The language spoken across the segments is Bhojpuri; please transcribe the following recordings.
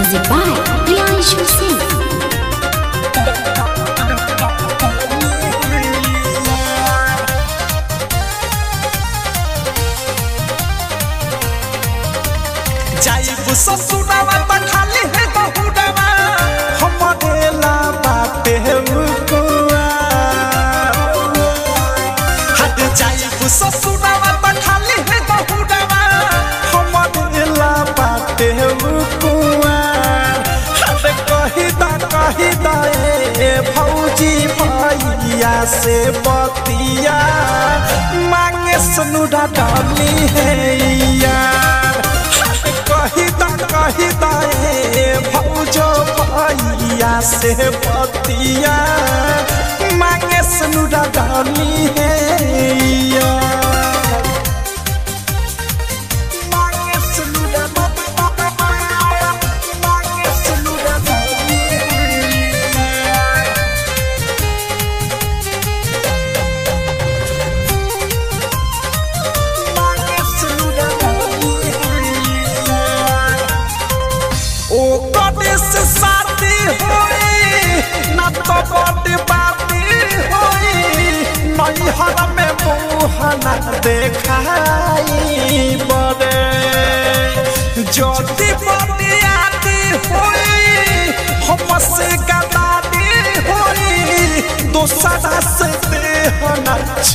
Music by Priyanshu Singh. जाइब ससुरावा त खाली है बहुड़ावा हमरे ला बाटे मुकुआ हट जाइब ससुरावा त खाली है बहुड़ावा हमरे ला बाटे मुकुआ हट कही दा ए भौजी भैया से बतिया मांगे सनुरा डाली है यार कही दा ए भौजो भैया से बतिया मांगे सनुरा डाली है मांगे सनुरा डाली ओ कदे से शादी होई ना तो बड़ी बाती होई नैहर में मुँह ना देखाई बड़े ज्योति बड़ी आती होई हमसे गदादी होई दोसरा से देह ना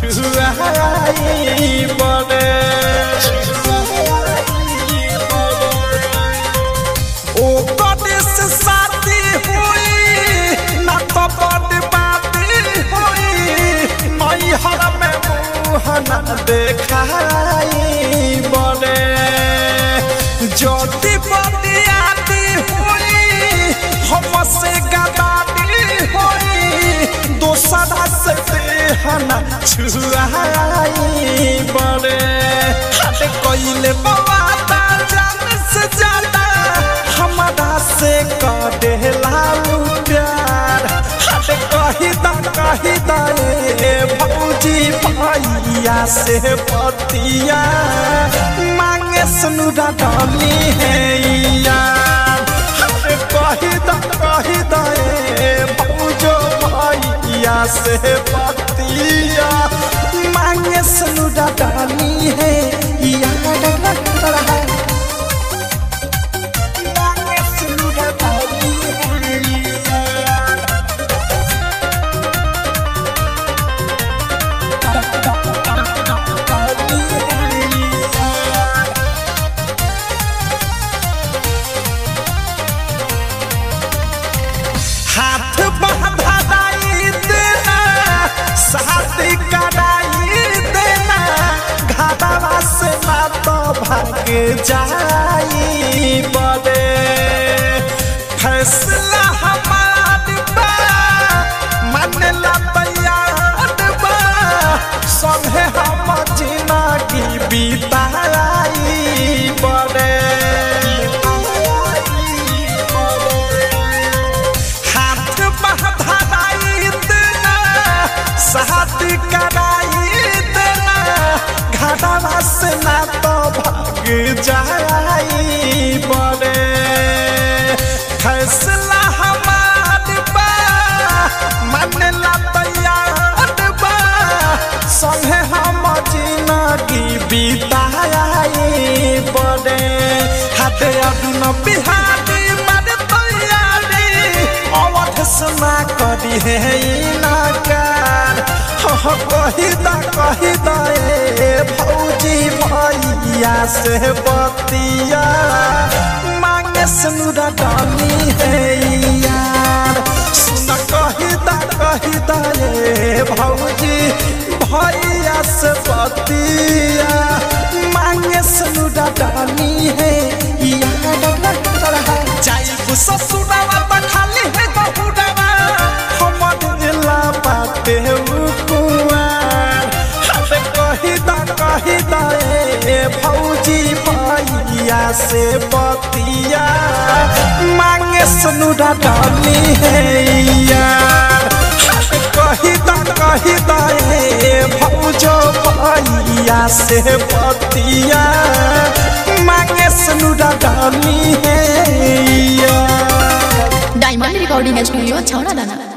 छुआई बड़े ओ कदे से शादी हुई ना तो बड़ी बाती हुई नैहर में मुँह ना देखाई बड़े ज्योति बड़ी आती हुई हमसे गदादी हुई दोसरा से देह ना छुआई बड़े हट कोइले बाबा जान से ज्यादा हमारा से कदेला प्यार हट कही दा ए भौजी भैया से बतिया मांगे सनुरा डाली है यार हट कही दा ए भौजो भैया से बतिया मांगे सनुरा डाली है यार हाथ बंधाई देना शादी कराई देना घाटावा से ना तो भाग जाई बड़े फैसला हमार बा मानेला तैयार बा संगे हम जिंदगी बिताई बड़े शादी कराई देना घाटावा से ना तो भाग जाई बड़े फैसला हमार बा मानेला तैयार बा संगे हम जिंदगी बिताई बड़े हाथे अदुन बिहारी मारे तैयारी अवध सुना करी है इनकार कही दा ए भौजी भैया से बतिया मांगे सनुरा डाली है यार सुन कही दा ए भौजी भैया से बतिया मांगे सनुरा डाली है यार जाइब ससुरावा त खाली है बहुड़ावा हमरे ला बाटे कही दा ए भौजी भैया से बतिया मांगे सनुरा डाली है यार कही दा ए भौजो भैया से बतिया मांगे सनुरा डाली है। डायमंड रिकॉर्डिंग स्टूडियो छौड़ा दाना।